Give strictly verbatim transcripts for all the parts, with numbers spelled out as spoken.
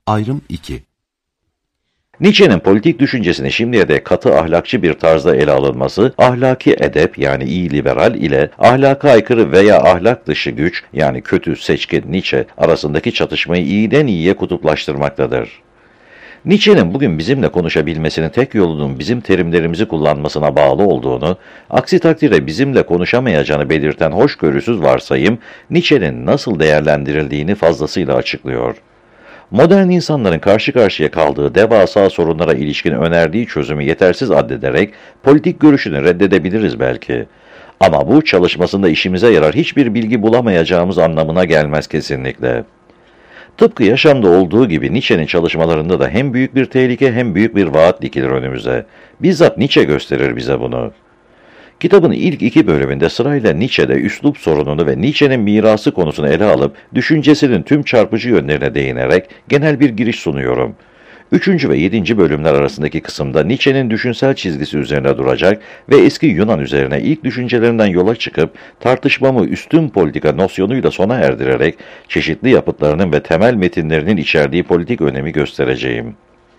Ayrım iki. Nietzsche'nin politik düşüncesini şimdiye dek katı ahlakçı bir tarzda ele alınması, ahlaki edep yani iyi liberal ile ahlaka aykırı veya ahlak dışı güç yani kötü seçkin Nietzsche arasındaki çatışmayı iyiden iyiye kutuplaştırmaktadır. Nietzsche'nin bugün bizimle konuşabilmesinin tek yolunun bizim terimlerimizi kullanmasına bağlı olduğunu, aksi takdirde bizimle konuşamayacağını belirten hoşgörüsüz varsayım, Nietzsche'nin nasıl değerlendirildiğini fazlasıyla açıklıyor. Modern insanların karşı karşıya kaldığı devasa sorunlara ilişkin önerdiği çözümü yetersiz addederek politik görüşünü reddedebiliriz belki. Ama bu çalışmasında işimize yarar hiçbir bilgi bulamayacağımız anlamına gelmez kesinlikle. Tıpkı yaşamda olduğu gibi Nietzsche'nin çalışmalarında da hem büyük bir tehlike hem büyük bir vaat dikilir önümüze. Bizzat Nietzsche gösterir bize bunu. Kitabın ilk iki bölümünde sırayla Nietzsche'de üslup sorununu ve Nietzsche'nin mirası konusunu ele alıp düşüncesinin tüm çarpıcı yönlerine değinerek genel bir giriş sunuyorum. Üçüncü ve yedinci bölümler arasındaki kısımda Nietzsche'nin düşünsel çizgisi üzerine duracak ve eski Yunan üzerine ilk düşüncelerinden yola çıkıp tartışmamı üstün politika nosyonuyla sona erdirerek çeşitli yapıtlarının ve temel metinlerinin içerdiği politik önemi göstereceğim.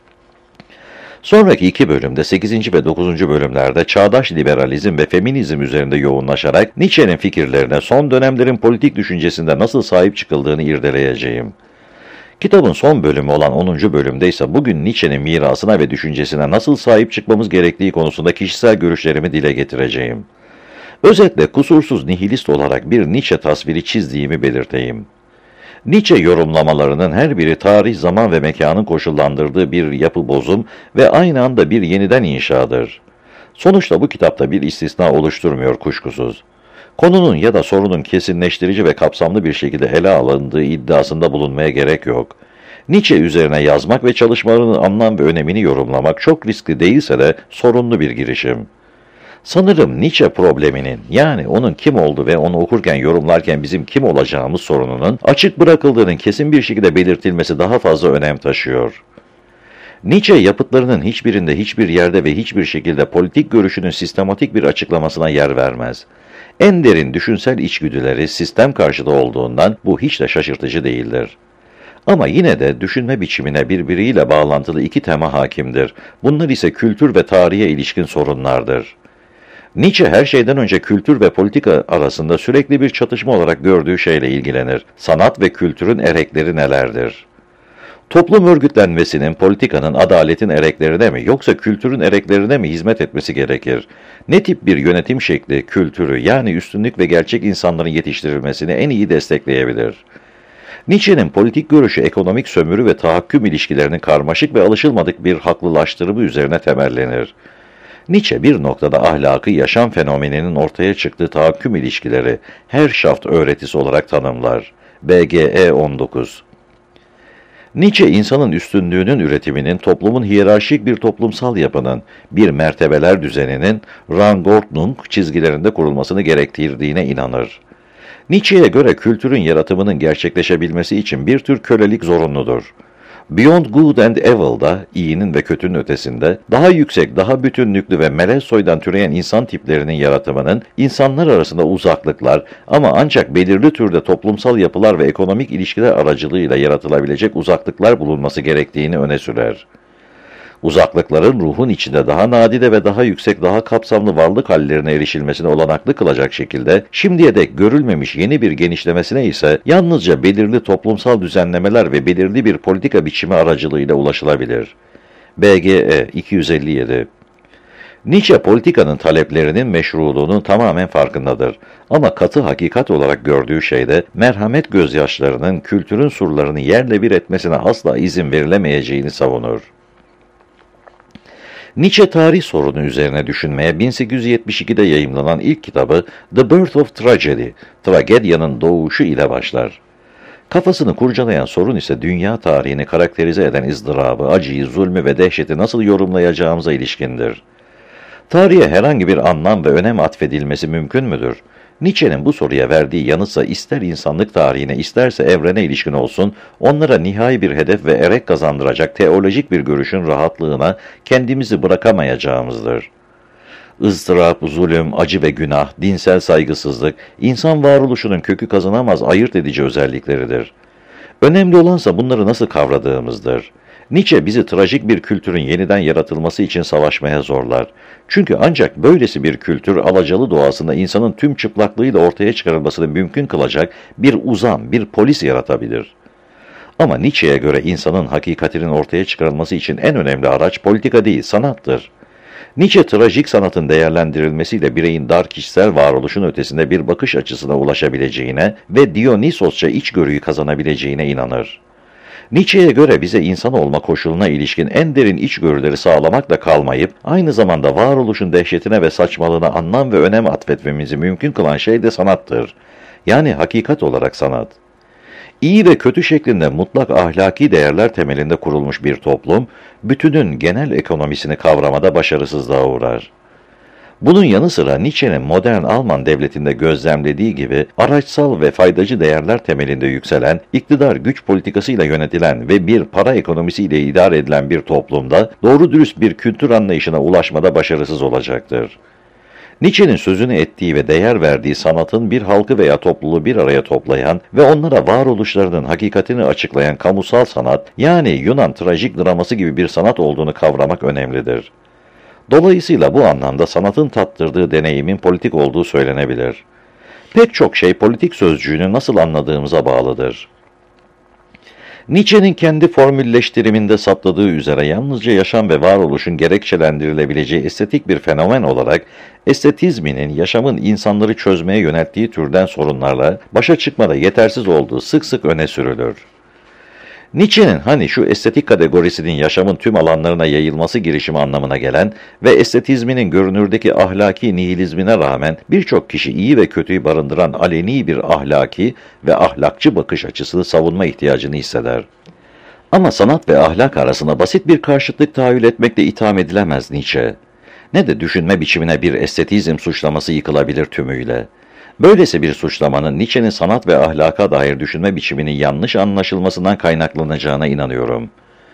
Sonraki iki bölümde sekizinci ve dokuzuncu bölümlerde çağdaş liberalizm ve feminizm üzerinde yoğunlaşarak Nietzsche'nin fikirlerine son dönemlerin politik düşüncesinde nasıl sahip çıkıldığını irdeleyeceğim. Kitabın son bölümü olan onuncu bölümde ise bugün Nietzsche'nin mirasına ve düşüncesine nasıl sahip çıkmamız gerektiği konusunda kişisel görüşlerimi dile getireceğim. Özetle kusursuz nihilist olarak bir Nietzsche tasviri çizdiğimi belirteyim. Nietzsche yorumlamalarının her biri tarih, zaman ve mekanın koşullandırdığı bir yapı bozum ve aynı anda bir yeniden inşadır. Sonuçta bu kitapta bir istisna oluşturmuyor kuşkusuz. Konunun ya da sorunun kesinleştirici ve kapsamlı bir şekilde ele alındığı iddiasında bulunmaya gerek yok. Nietzsche üzerine yazmak ve çalışmalarının anlam ve önemini yorumlamak çok riskli değilse de sorunlu bir girişim. Sanırım Nietzsche probleminin, yani onun kim oldu ve onu okurken yorumlarken bizim kim olacağımız sorununun açık bırakıldığının kesin bir şekilde belirtilmesi daha fazla önem taşıyor. Nietzsche yapıtlarının hiçbirinde hiçbir yerde ve hiçbir şekilde politik görüşünün sistematik bir açıklamasına yer vermez. En derin düşünsel içgüdüleri sistem karşıtı olduğundan bu hiç de şaşırtıcı değildir. Ama yine de düşünme biçimine birbiriyle bağlantılı iki tema hakimdir. Bunlar ise kültür ve tarihe ilişkin sorunlardır. Nietzsche her şeyden önce kültür ve politika arasında sürekli bir çatışma olarak gördüğü şeyle ilgilenir. Sanat ve kültürün erekleri nelerdir? Toplum örgütlenmesinin, politikanın, adaletin ereklerine mi yoksa kültürün ereklerine mi hizmet etmesi gerekir? Ne tip bir yönetim şekli, kültürü yani üstünlük ve gerçek insanların yetiştirilmesini en iyi destekleyebilir? Nietzsche'nin politik görüşü ekonomik sömürü ve tahakküm ilişkilerinin karmaşık ve alışılmadık bir haklılaştırımı üzerine temellenir. Nietzsche bir noktada ahlakı yaşam fenomeninin ortaya çıktığı tahakküm ilişkileri Herrschaft öğretisi olarak tanımlar. B G E on dokuz. Nietzsche insanın üstünlüğünün üretiminin toplumun hiyerarşik bir toplumsal yapının, bir mertebeler düzeninin Rangordnung çizgilerinde kurulmasını gerektirdiğine inanır. Nietzsche'ye göre kültürün yaratımının gerçekleşebilmesi için bir tür kölelik zorunludur. Beyond Good and Evil'da, iyinin ve kötünün ötesinde, daha yüksek, daha bütünlüklü ve melez soydan türeyen insan tiplerinin yaratımının, insanlar arasında uzaklıklar ama ancak belirli türde toplumsal yapılar ve ekonomik ilişkiler aracılığıyla yaratılabilecek uzaklıklar bulunması gerektiğini öne sürer. Uzaklıkların ruhun içinde daha nadide ve daha yüksek, daha kapsamlı varlık hallerine erişilmesine olanaklı kılacak şekilde, şimdiye dek görülmemiş yeni bir genişlemesine ise yalnızca belirli toplumsal düzenlemeler ve belirli bir politika biçimi aracılığıyla ulaşılabilir. B G E iki yüz elli yedi. Nietzsche politikanın taleplerinin meşruluğunun tamamen farkındadır. Ama katı hakikat olarak gördüğü şeyde merhamet gözyaşlarının kültürün surlarını yerle bir etmesine asla izin verilemeyeceğini savunur. Nietzsche tarih sorunu üzerine düşünmeye bin sekiz yüz yetmiş ikide yayımlanan ilk kitabı The Birth of Tragedy, Tragedyanın Doğuşu ile başlar. Kafasını kurcalayan sorun ise dünya tarihini karakterize eden ızdırabı, acıyı, zulmü ve dehşeti nasıl yorumlayacağımıza ilişkindir. Tarihe herhangi bir anlam ve önem atfedilmesi mümkün müdür? Nietzsche'nin bu soruya verdiği yanıtsa ister insanlık tarihine isterse evrene ilişkin olsun, onlara nihai bir hedef ve erek kazandıracak teolojik bir görüşün rahatlığına kendimizi bırakamayacağımızdır. ızdırap, zulüm, acı ve günah, dinsel saygısızlık, insan varoluşunun kökü kazanamaz ayırt edici özellikleridir. Önemli olansa bunları nasıl kavradığımızdır. Nietzsche bizi trajik bir kültürün yeniden yaratılması için savaşmaya zorlar. Çünkü ancak böylesi bir kültür alacalı doğasında insanın tüm çıplaklığıyla ortaya çıkarılmasını mümkün kılacak bir uzam, bir polis yaratabilir. Ama Nietzsche'ye göre insanın hakikatinin ortaya çıkarılması için en önemli araç politika değil, sanattır. Nietzsche, trajik sanatın değerlendirilmesiyle bireyin dar kişisel varoluşun ötesinde bir bakış açısına ulaşabileceğine ve Dionysosça içgörüyü kazanabileceğine inanır. Nietzsche'ye göre bize insan olma koşuluna ilişkin en derin içgörüleri sağlamakla kalmayıp, aynı zamanda varoluşun dehşetine ve saçmalığına anlam ve önem atfetmemizi mümkün kılan şey de sanattır. Yani hakikat olarak sanat. İyi ve kötü şeklinde mutlak ahlaki değerler temelinde kurulmuş bir toplum, bütünün genel ekonomisini kavramada başarısızlığa uğrar. Bunun yanı sıra Nietzsche'nin modern Alman devletinde gözlemlediği gibi araçsal ve faydacı değerler temelinde yükselen, iktidar güç politikasıyla yönetilen ve bir para ekonomisiyle idare edilen bir toplumda doğru dürüst bir kültür anlayışına ulaşmada başarısız olacaktır. Nietzsche'nin sözünü ettiği ve değer verdiği sanatın bir halkı veya topluluğu bir araya toplayan ve onlara varoluşlarının hakikatini açıklayan kamusal sanat, yani Yunan trajik draması gibi bir sanat olduğunu kavramak önemlidir. Dolayısıyla bu anlamda sanatın tattırdığı deneyimin politik olduğu söylenebilir. Pek çok şey politik sözcüğünü nasıl anladığımıza bağlıdır. Nietzsche'nin kendi formülleştiriminde saptadığı üzere yalnızca yaşam ve varoluşun gerekçelendirilebileceği estetik bir fenomen olarak, estetizminin yaşamın insanları çözmeye yönelttiği türden sorunlarla başa çıkmada yetersiz olduğu sık sık öne sürülür. Nietzsche'nin hani şu estetik kategorisinin yaşamın tüm alanlarına yayılması girişimi anlamına gelen ve estetizminin görünürdeki ahlaki nihilizmine rağmen birçok kişi iyi ve kötüyü barındıran aleni bir ahlaki ve ahlakçı bakış açısını savunma ihtiyacını hisseder. Ama sanat ve ahlak arasında basit bir karşıtlık tahayyül etmekle itham edilemez Nietzsche. Ne de düşünme biçimine bir estetizm suçlaması yıkılabilir tümüyle. Böylesi bir suçlamanın Nietzsche'nin sanat ve ahlaka dair düşünme biçiminin yanlış anlaşılmasından kaynaklanacağına inanıyorum.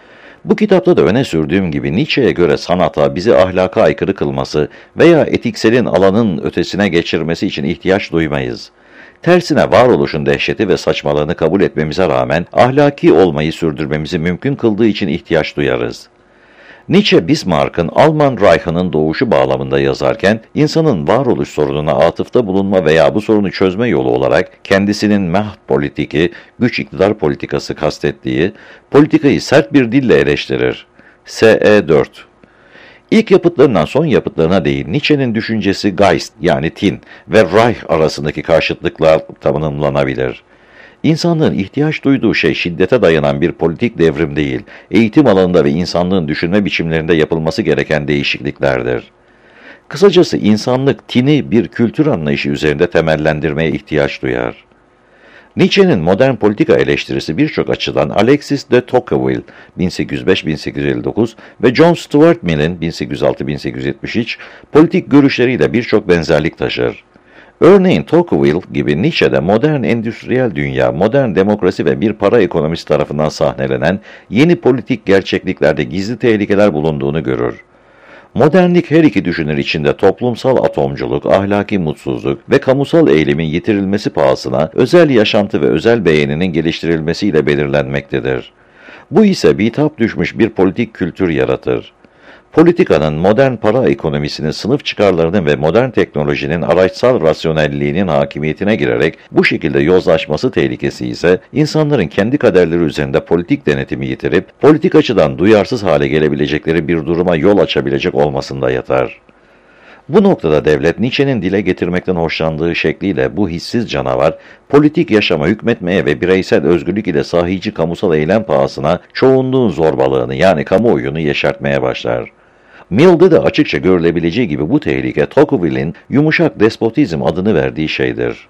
Bu kitapta da öne sürdüğüm gibi Nietzsche'ye göre sanata bizi ahlaka aykırı kılması veya etikselin alanın ötesine geçirmesi için ihtiyaç duymayız. Tersine varoluşun dehşeti ve saçmalığını kabul etmemize rağmen ahlaki olmayı sürdürmemizi mümkün kıldığı için ihtiyaç duyarız. Nietzsche, Bismarck'ın Alman Reich'ının doğuşu bağlamında yazarken, insanın varoluş sorununa atıfta bulunma veya bu sorunu çözme yolu olarak kendisinin Macht politiki, güç iktidar politikası kastettiği, politikayı sert bir dille eleştirir. S E dört. İlk yapıtlarından son yapıtlarına değin Nietzsche'nin düşüncesi Geist yani tin ve Reich arasındaki karşıtlıklar tanımlanabilir. İnsanlığın ihtiyaç duyduğu şey şiddete dayanan bir politik devrim değil, eğitim alanında ve insanlığın düşünme biçimlerinde yapılması gereken değişikliklerdir. Kısacası insanlık tini bir kültür anlayışı üzerinde temellendirmeye ihtiyaç duyar. Nietzsche'nin modern politika eleştirisi birçok açıdan Alexis de Tocqueville bin sekiz yüz beş bin sekiz yüz elli dokuz ve John Stuart Mill'in bin sekiz yüz altı bin sekiz yüz yetmiş üç politik görüşleriyle birçok benzerlik taşır. Örneğin Tocqueville gibi Nietzsche'de modern endüstriyel dünya, modern demokrasi ve bir para ekonomisi tarafından sahnelenen yeni politik gerçekliklerde gizli tehlikeler bulunduğunu görür. Modernlik her iki düşünür içinde toplumsal atomculuk, ahlaki mutsuzluk ve kamusal eğilimin yitirilmesi pahasına özel yaşantı ve özel beğeninin geliştirilmesiyle belirlenmektedir. Bu ise bitap düşmüş bir politik kültür yaratır. Politikanın modern para ekonomisinin sınıf çıkarlarının ve modern teknolojinin araçsal rasyonelliğinin hakimiyetine girerek bu şekilde yozlaşması tehlikesi ise insanların kendi kaderleri üzerinde politik denetimi yitirip politik açıdan duyarsız hale gelebilecekleri bir duruma yol açabilecek olmasında yatar. Bu noktada devlet Nietzsche'nin dile getirmekten hoşlandığı şekliyle bu hissiz canavar, politik yaşama hükmetmeye ve bireysel özgürlük ile sahici kamusal eylem pahasına çoğunluğun zorbalığını yani kamuoyunu yeşertmeye başlar. Mill'de de açıkça görülebileceği gibi bu tehlike Tocqueville'in yumuşak despotizm adını verdiği şeydir.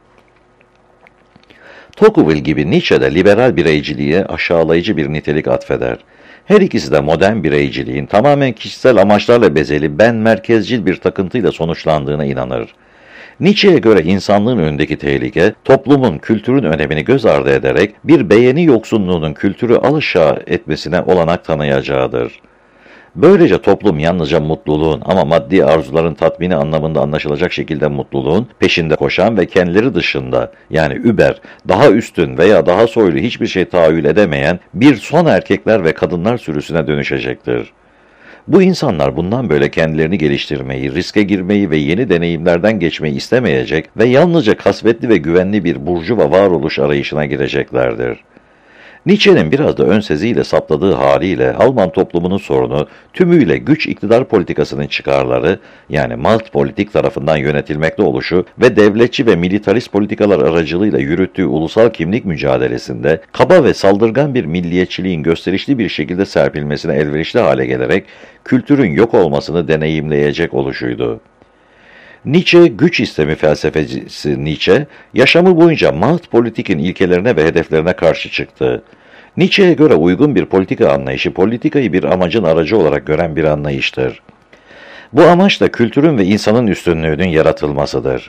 Tocqueville gibi Nietzsche de liberal bireyciliğe aşağılayıcı bir nitelik atfeder. Her ikisi de modern bireyciliğin tamamen kişisel amaçlarla bezeli ben merkezcil bir takıntıyla sonuçlandığına inanır. Nietzsche'ye göre insanlığın önündeki tehlike, toplumun kültürün önemini göz ardı ederek bir beğeni yoksunluğunun kültürü alaşağı etmesine olanak tanıyacağıdır. Böylece toplum yalnızca mutluluğun ama maddi arzuların tatmini anlamında anlaşılacak şekilde mutluluğun peşinde koşan ve kendileri dışında yani über, daha üstün veya daha soylu hiçbir şey tahayyül edemeyen bir son erkekler ve kadınlar sürüsüne dönüşecektir. Bu insanlar bundan böyle kendilerini geliştirmeyi, riske girmeyi ve yeni deneyimlerden geçmeyi istemeyecek ve yalnızca kasvetli ve güvenli bir burjuva varoluş arayışına gireceklerdir. Nietzsche'nin biraz da önseziyle sapladığı haliyle Alman toplumunun sorunu tümüyle güç iktidar politikasının çıkarları yani Machtpolitik tarafından yönetilmekte oluşu ve devletçi ve militarist politikalar aracılığıyla yürüttüğü ulusal kimlik mücadelesinde kaba ve saldırgan bir milliyetçiliğin gösterişli bir şekilde serpilmesine elverişli hale gelerek kültürün yok olmasını deneyimleyecek oluşuydu. Nietzsche, güç istemi felsefecisi Nietzsche, yaşamı boyunca Machtpolitik'in ilkelerine ve hedeflerine karşı çıktı. Nietzsche'ye göre uygun bir politika anlayışı, politikayı bir amacın aracı olarak gören bir anlayıştır. Bu amaç da kültürün ve insanın üstünlüğünün yaratılmasıdır.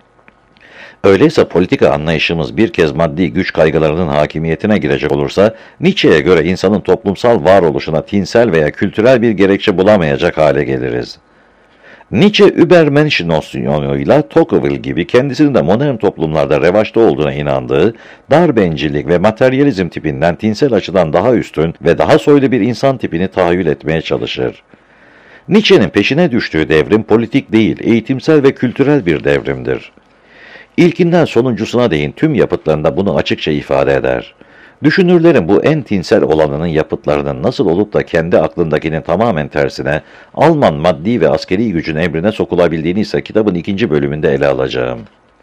Öyleyse politika anlayışımız bir kez maddi güç kaygılarının hakimiyetine girecek olursa, Nietzsche'ye göre insanın toplumsal varoluşuna tinsel veya kültürel bir gerekçe bulamayacak hale geliriz. Nietzsche, Übermensch nosyonuyla Tocqueville gibi kendisinin de modern toplumlarda revaçta olduğuna inandığı, dar bencillik ve materyalizm tipinden tinsel açıdan daha üstün ve daha soylu bir insan tipini tahayyül etmeye çalışır. Nietzsche'nin peşine düştüğü devrim politik değil, eğitimsel ve kültürel bir devrimdir. İlkinden sonuncusuna değin tüm yapıtlarında bunu açıkça ifade eder. Düşünürlerin bu en tinsel olanının yapıtlarının nasıl olup da kendi aklındakinin tamamen tersine Alman maddi ve askeri gücün emrine sokulabildiğini ise kitabın ikinci bölümünde ele alacağım.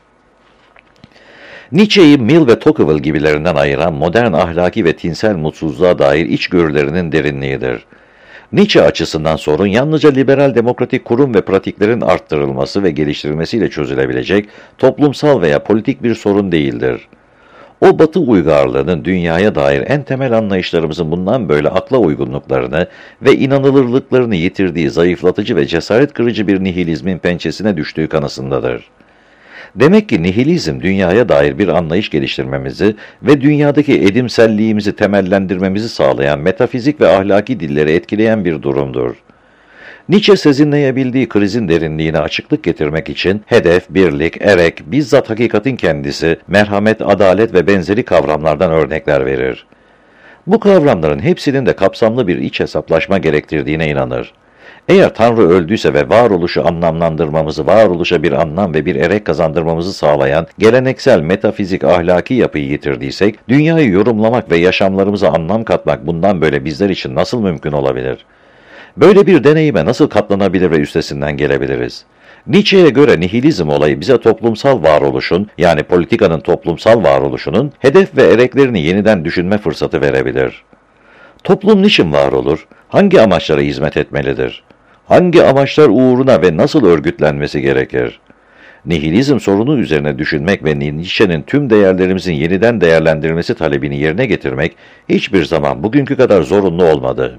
Nietzsche'yi Mill ve Tocqueville gibilerinden ayıran modern ahlaki ve tinsel mutsuzluğa dair içgörülerinin derinliğidir. Nietzsche açısından sorun yalnızca liberal demokratik kurum ve pratiklerin arttırılması ve geliştirilmesiyle çözülebilecek toplumsal veya politik bir sorun değildir. O Batı uygarlığının dünyaya dair en temel anlayışlarımızın bundan böyle akla uygunluklarını ve inanılırlıklarını yitirdiği zayıflatıcı ve cesaret kırıcı bir nihilizmin pençesine düştüğü kanısındadır. Demek ki nihilizm dünyaya dair bir anlayış geliştirmemizi ve dünyadaki edimselliğimizi temellendirmemizi sağlayan metafizik ve ahlaki dilleri etkileyen bir durumdur. Nietzsche sezinleyebildiği krizin derinliğine açıklık getirmek için hedef, birlik, erek, bizzat hakikatin kendisi, merhamet, adalet ve benzeri kavramlardan örnekler verir. Bu kavramların hepsinin de kapsamlı bir iç hesaplaşma gerektirdiğine inanır. Eğer Tanrı öldüyse ve varoluşu anlamlandırmamızı, varoluşa bir anlam ve bir erek kazandırmamızı sağlayan geleneksel metafizik ahlaki yapıyı yitirdiysek, dünyayı yorumlamak ve yaşamlarımıza anlam katmak bundan böyle bizler için nasıl mümkün olabilir? Böyle bir deneyime nasıl katlanabilir ve üstesinden gelebiliriz? Nietzsche'ye göre nihilizm olayı bize toplumsal varoluşun, yani politikanın toplumsal varoluşunun hedef ve ereklerini yeniden düşünme fırsatı verebilir. Toplum niçin var olur? Hangi amaçlara hizmet etmelidir? Hangi amaçlar uğruna ve nasıl örgütlenmesi gerekir? Nihilizm sorunu üzerine düşünmek ve Nietzsche'nin tüm değerlerimizin yeniden değerlendirilmesi talebini yerine getirmek hiçbir zaman bugünkü kadar zorunlu olmadı.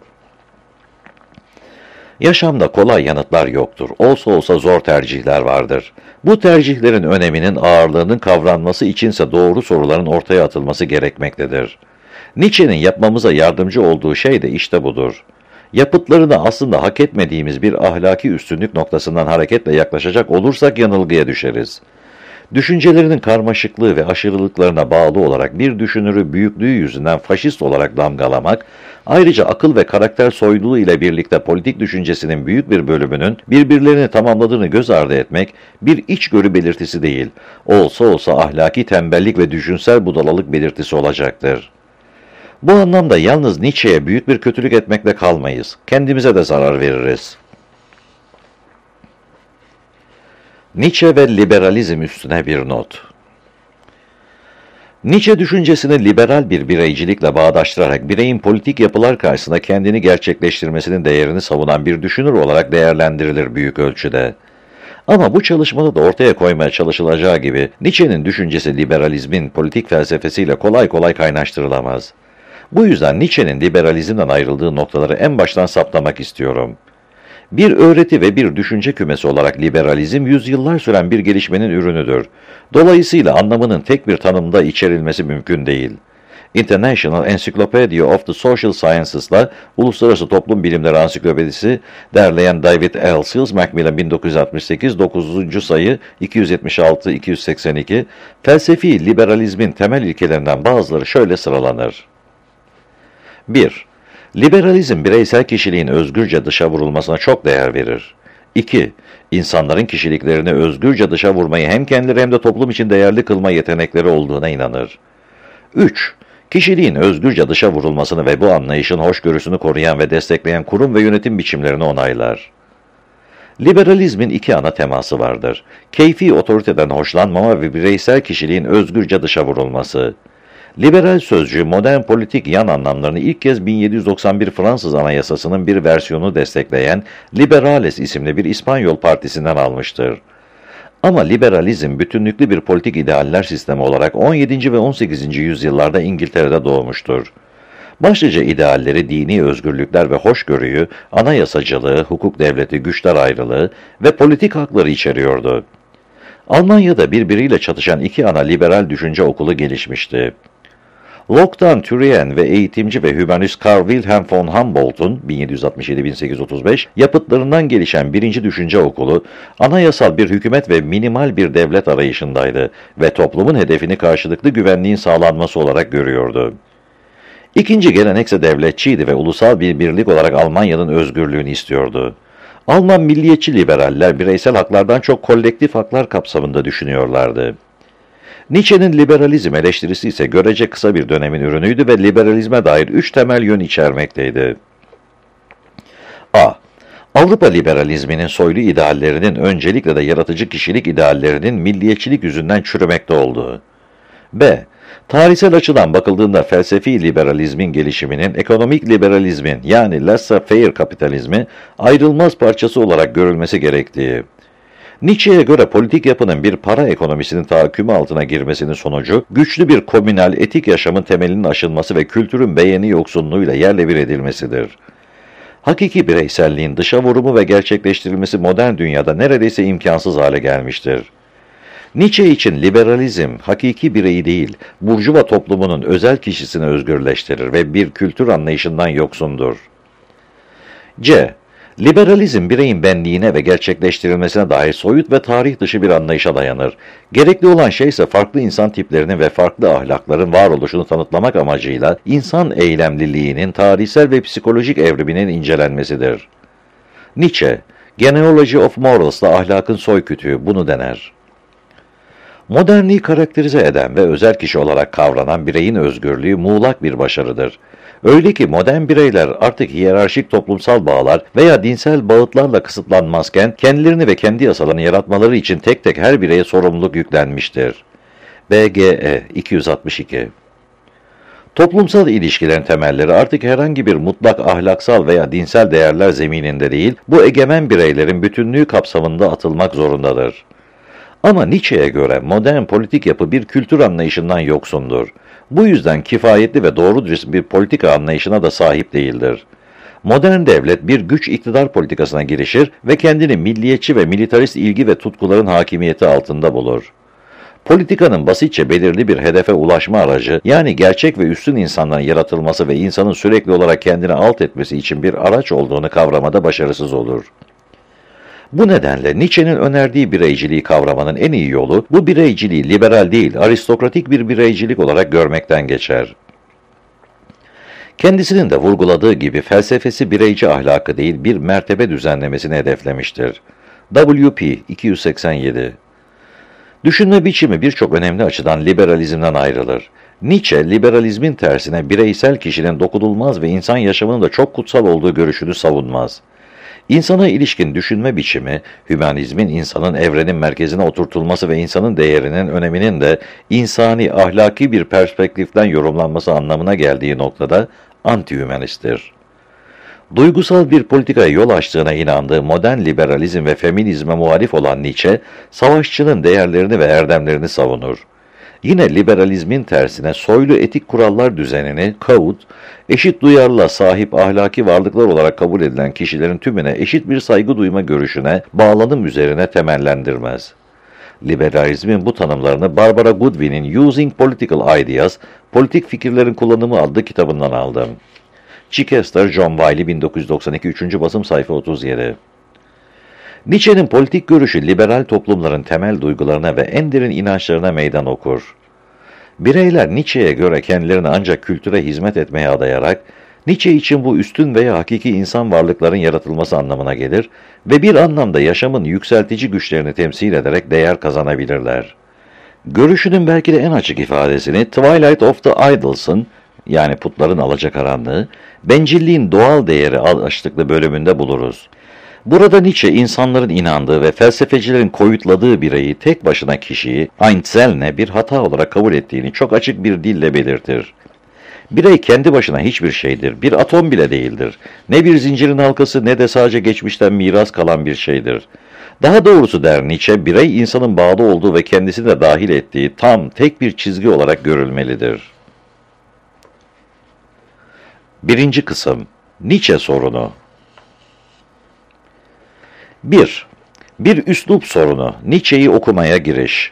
Yaşamda kolay yanıtlar yoktur. Olsa olsa zor tercihler vardır. Bu tercihlerin öneminin ağırlığının kavranması içinse doğru soruların ortaya atılması gerekmektedir. Nietzsche'nin yapmamıza yardımcı olduğu şey de işte budur. Yapıtlarına aslında hak etmediğimiz bir ahlaki üstünlük noktasından hareketle yaklaşacak olursak yanılgıya düşeriz. Düşüncelerinin karmaşıklığı ve aşırılıklarına bağlı olarak bir düşünürü büyüklüğü yüzünden faşist olarak damgalamak, ayrıca akıl ve karakter soyluluğu ile birlikte politik düşüncesinin büyük bir bölümünün birbirlerini tamamladığını göz ardı etmek bir içgörü belirtisi değil, olsa olsa ahlaki tembellik ve düşünsel budalalık belirtisi olacaktır. Bu anlamda yalnız Nietzsche'ye büyük bir kötülük etmekle kalmayız, kendimize de zarar veririz. Nietzsche ve liberalizm üstüne bir not. Nietzsche düşüncesini liberal bir bireycilikle bağdaştırarak bireyin politik yapılar karşısında kendini gerçekleştirmesinin değerini savunan bir düşünür olarak değerlendirilir büyük ölçüde. Ama bu çalışmada da ortaya koymaya çalışılacağı gibi Nietzsche'nin düşüncesi liberalizmin politik felsefesiyle kolay kolay kaynaştırılamaz. Bu yüzden Nietzsche'nin liberalizmden ayrıldığı noktaları en baştan saptamak istiyorum. Bir öğreti ve bir düşünce kümesi olarak liberalizm yüzyıllar süren bir gelişmenin ürünüdür. Dolayısıyla anlamının tek bir tanımda içerilmesi mümkün değil. International Encyclopedia of the Social Sciences'la Uluslararası Toplum Bilimleri Ansiklopedisi derleyen David L. Sills Macmillan bin dokuz yüz altmış sekiz, dokuzuncu sayı iki yüz yetmiş altı iki yüz seksen iki, felsefi liberalizmin temel ilkelerinden bazıları şöyle sıralanır. bir. Liberalizm bireysel kişiliğin özgürce dışa vurulmasına çok değer verir. iki. İnsanların kişiliklerini özgürce dışa vurmayı hem kendileri hem de toplum için değerli kılma yetenekleri olduğuna inanır. üç. Kişiliğin özgürce dışa vurulmasını ve bu anlayışın hoşgörüsünü koruyan ve destekleyen kurum ve yönetim biçimlerini onaylar. Liberalizmin iki ana teması vardır. Keyfi otoriteden hoşlanmama ve bireysel kişiliğin özgürce dışa vurulması. Liberal sözcüğü modern politik yan anlamlarını ilk kez bin yedi yüz doksan bir Fransız Anayasası'nın bir versiyonunu destekleyen Liberales isimli bir İspanyol partisinden almıştır. Ama liberalizm bütünlüklü bir politik idealler sistemi olarak on yedinci ve on sekizinci yüzyıllarda İngiltere'de doğmuştur. Başlıca idealleri dini özgürlükler ve hoşgörüyü, anayasacılığı, hukuk devleti, güçler ayrılığı ve politik hakları içeriyordu. Almanya'da birbiriyle çatışan iki ana liberal düşünce okulu gelişmişti. Locke'dan Türeyen ve eğitimci ve hümanist Karl Wilhelm von Humboldt'un bin yedi yüz altmış yedi bin sekiz yüz otuz beş yapıtlarından gelişen birinci düşünce okulu, anayasal bir hükümet ve minimal bir devlet arayışındaydı ve toplumun hedefini karşılıklı güvenliğin sağlanması olarak görüyordu. İkinci gelenekse devletçiydi ve ulusal bir birlik olarak Almanya'nın özgürlüğünü istiyordu. Alman milliyetçi liberaller bireysel haklardan çok kolektif haklar kapsamında düşünüyorlardı. Nietzsche'nin liberalizm eleştirisi ise görece kısa bir dönemin ürünüydü ve liberalizme dair üç temel yön içermekteydi. A. Avrupa liberalizminin soylu ideallerinin öncelikle de yaratıcı kişilik ideallerinin milliyetçilik yüzünden çürümekte olduğu. B. Tarihsel açıdan bakıldığında felsefi liberalizmin gelişiminin ekonomik liberalizmin yani laissez-faire kapitalizmi ayrılmaz parçası olarak görülmesi gerektiği. Nietzsche'ye göre politik yapının bir para ekonomisinin tahakkümü altına girmesinin sonucu, güçlü bir komünal etik yaşamın temelinin aşılması ve kültürün beğeni yoksunluğuyla yerle bir edilmesidir. Hakiki bireyselliğin dışa vurumu ve gerçekleştirilmesi modern dünyada neredeyse imkansız hale gelmiştir. Nietzsche için liberalizm, hakiki bireyi değil, burjuva toplumunun özel kişisini özgürleştirir ve bir kültür anlayışından yoksundur. C. Liberalizm, bireyin benliğine ve gerçekleştirilmesine dair soyut ve tarih dışı bir anlayışa dayanır. Gerekli olan şey ise farklı insan tiplerinin ve farklı ahlakların varoluşunu tanıtlamak amacıyla insan eylemliliğinin tarihsel ve psikolojik evriminin incelenmesidir. Nietzsche, Genealogy of Morals'ta ahlakın soykütüğü bunu dener. Modernliği karakterize eden ve özel kişi olarak kavranan bireyin özgürlüğü muğlak bir başarıdır. Öyle ki modern bireyler artık hiyerarşik toplumsal bağlar veya dinsel bağıtlarla kısıtlanmazken kendilerini ve kendi yasalarını yaratmaları için tek tek her bireye sorumluluk yüklenmiştir. B G E iki yüz altmış iki. Toplumsal ilişkilerin temelleri artık herhangi bir mutlak ahlaksal veya dinsel değerler zemininde değil, bu egemen bireylerin bütünlüğü kapsamında atılmak zorundadır. Ama Nietzsche'ye göre modern politik yapı bir kültür anlayışından yoksundur. Bu yüzden kifayetli ve doğru dürüst bir politika anlayışına da sahip değildir. Modern devlet bir güç iktidar politikasına girişir ve kendini milliyetçi ve militarist ilgi ve tutkuların hakimiyeti altında bulur. Politikanın basitçe belirli bir hedefe ulaşma aracı, yani gerçek ve üstün insanların yaratılması ve insanın sürekli olarak kendini alt etmesi için bir araç olduğunu kavramada başarısız olur. Bu nedenle Nietzsche'nin önerdiği bireyciliği kavramanın en iyi yolu, bu bireyciliği liberal değil, aristokratik bir bireycilik olarak görmekten geçer. Kendisinin de vurguladığı gibi felsefesi bireyci ahlakı değil, bir mertebe düzenlemesini hedeflemiştir. W P iki yüz seksen yedi. Düşünme biçimi birçok önemli açıdan liberalizmden ayrılır. Nietzsche, liberalizmin tersine bireysel kişinin dokunulmaz ve insan yaşamının da çok kutsal olduğu görüşünü savunmaz. İnsana ilişkin düşünme biçimi, hümanizmin insanın evrenin merkezine oturtulması ve insanın değerinin öneminin de insani, ahlaki bir perspektiften yorumlanması anlamına geldiği noktada anti-hümanisttir. Duygusal bir politikaya yol açtığına inandığı modern liberalizm ve feminizme muhalif olan Nietzsche, savaşçının değerlerini ve erdemlerini savunur. Yine liberalizmin tersine soylu etik kurallar düzenini, code, eşit duyarlılığa sahip ahlaki varlıklar olarak kabul edilen kişilerin tümüne eşit bir saygı duyma görüşüne, bağlanım üzerine temellendirmez. Liberalizmin bu tanımlarını Barbara Goodwin'in Using Political Ideas, Politik Fikirlerin Kullanımı adlı kitabından aldım. Chichester, John Wiley, bin dokuz yüz doksan iki, üçüncü basım, sayfa otuz yedi. Nietzsche'nin politik görüşü liberal toplumların temel duygularına ve en derin inançlarına meydan okur. Bireyler Nietzsche'ye göre kendilerini ancak kültüre hizmet etmeye adayarak, Nietzsche için bu üstün veya hakiki insan varlıkların yaratılması anlamına gelir ve bir anlamda yaşamın yükseltici güçlerini temsil ederek değer kazanabilirler. Görüşünün belki de en açık ifadesini Twilight of the Idols'ın, yani Putların Alacakaranlığı, bencilliğin doğal değeri başlıklı bölümünde buluruz. Burada Nietzsche insanların inandığı ve felsefecilerin koyutladığı bireyi, tek başına kişiyi, Einzelne bir hata olarak kabul ettiğini çok açık bir dille belirtir. Birey kendi başına hiçbir şeydir, bir atom bile değildir. Ne bir zincirin halkası ne de sadece geçmişten miras kalan bir şeydir. Daha doğrusu der Nietzsche, birey insanın bağlı olduğu ve kendisini de dahil ettiği tam, tek bir çizgi olarak görülmelidir. Birinci kısım, Nietzsche sorunu. bir. Bir üslup sorunu, Nietzsche'yi okumaya giriş.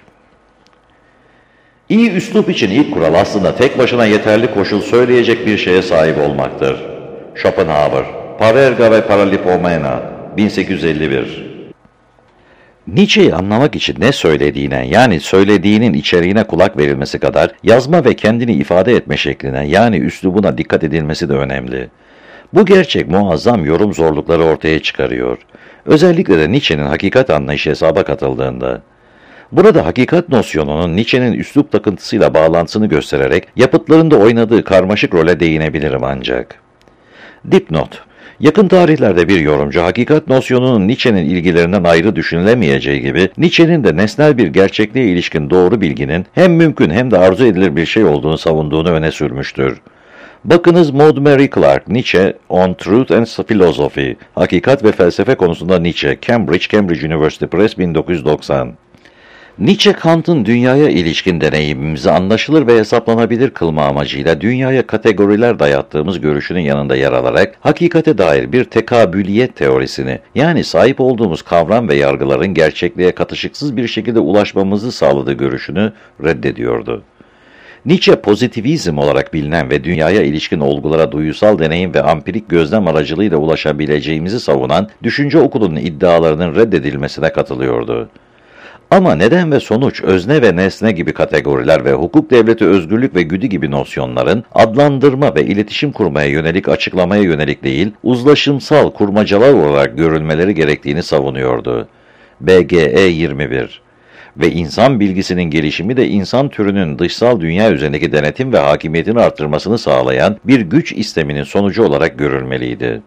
İyi üslup için ilk kural aslında tek başına yeterli koşul söyleyecek bir şeye sahip olmaktır. Schopenhauer, Parerga ve Paralipomena, bin sekiz yüz elli bir. Nietzsche'yi anlamak için ne söylediğine, yani söylediğinin içeriğine kulak verilmesi kadar yazma ve kendini ifade etme şekline, yani üslubuna dikkat edilmesi de önemli. Bu gerçek muazzam yorum zorlukları ortaya çıkarıyor. Özellikle de Nietzsche'nin hakikat anlayışı hesaba katıldığında. Burada hakikat nosyonunun Nietzsche'nin üslup takıntısıyla bağlantısını göstererek yapıtlarında oynadığı karmaşık role değinebilirim ancak. Dipnot: yakın tarihlerde bir yorumcu hakikat nosyonunun Nietzsche'nin ilgilerinden ayrı düşünülemeyeceği gibi Nietzsche'nin de nesnel bir gerçekliğe ilişkin doğru bilginin hem mümkün hem de arzu edilir bir şey olduğunu savunduğunu öne sürmüştür. Bakınız Maud Mary Clark, Nietzsche on Truth and Philosophy, Hakikat ve Felsefe konusunda Nietzsche, Cambridge, Cambridge University Press, bin dokuz yüz doksan. Nietzsche, Kant'ın dünyaya ilişkin deneyimimizi anlaşılır ve hesaplanabilir kılma amacıyla dünyaya kategoriler dayattığımız görüşünün yanında yer alarak hakikate dair bir tekabüliyet teorisini, yani sahip olduğumuz kavram ve yargıların gerçekliğe katışıksız bir şekilde ulaşmamızı sağladığı görüşünü reddediyordu. Nietzsche, pozitivizm olarak bilinen ve dünyaya ilişkin olgulara duyusal deneyim ve ampirik gözlem aracılığıyla ulaşabileceğimizi savunan düşünce okulunun iddialarının reddedilmesine katılıyordu. Ama neden ve sonuç, özne ve nesne gibi kategoriler ve hukuk devleti, özgürlük ve güdü gibi nosyonların adlandırma ve iletişim kurmaya yönelik, açıklamaya yönelik değil, uzlaşımsal kurmacalar olarak görülmeleri gerektiğini savunuyordu. B G E yirmi bir. Ve insan bilgisinin gelişimi de insan türünün dışsal dünya üzerindeki denetim ve hakimiyetini artırmasını sağlayan bir güç isteminin sonucu olarak görülmeliydi.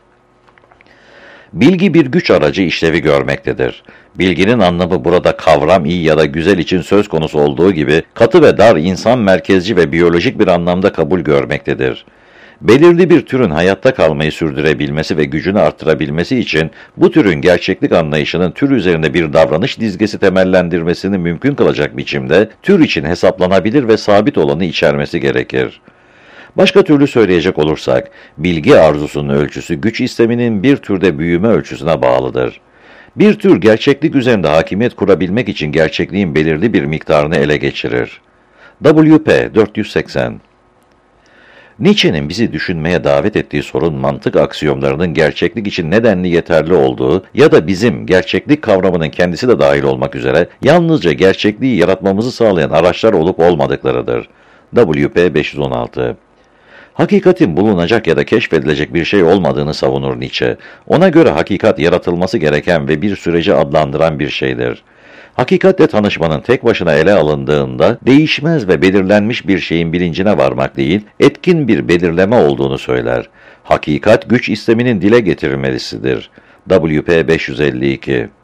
Bilgi bir güç aracı işlevi görmektedir. Bilginin anlamı burada kavram, iyi ya da güzel için söz konusu olduğu gibi katı ve dar, insan merkezci ve biyolojik bir anlamda kabul görmektedir. Belirli bir türün hayatta kalmayı sürdürebilmesi ve gücünü artırabilmesi için bu türün gerçeklik anlayışının tür üzerinde bir davranış dizgesi temellendirmesini mümkün kılacak biçimde tür için hesaplanabilir ve sabit olanı içermesi gerekir. Başka türlü söyleyecek olursak, bilgi arzusunun ölçüsü güç isteminin bir türde büyüme ölçüsüne bağlıdır. Bir tür gerçeklik üzerinde hakimiyet kurabilmek için gerçekliğin belirli bir miktarını ele geçirir. W P dört yüz seksen. Nietzsche'nin bizi düşünmeye davet ettiği sorun, mantık aksiyomlarının gerçeklik için nedenli yeterli olduğu ya da bizim gerçeklik kavramının kendisi de dahil olmak üzere yalnızca gerçekliği yaratmamızı sağlayan araçlar olup olmadıklarıdır. W P beş yüz on altı. Hakikatin bulunacak ya da keşfedilecek bir şey olmadığını savunur Nietzsche. Ona göre hakikat yaratılması gereken ve bir süreci adlandıran bir şeydir. Hakikatle tanışmanın tek başına ele alındığında değişmez ve belirlenmiş bir şeyin bilincine varmak değil, etkin bir belirleme olduğunu söyler. Hakikat güç isteminin dile getirilmesidir. W P beş yüz elli iki.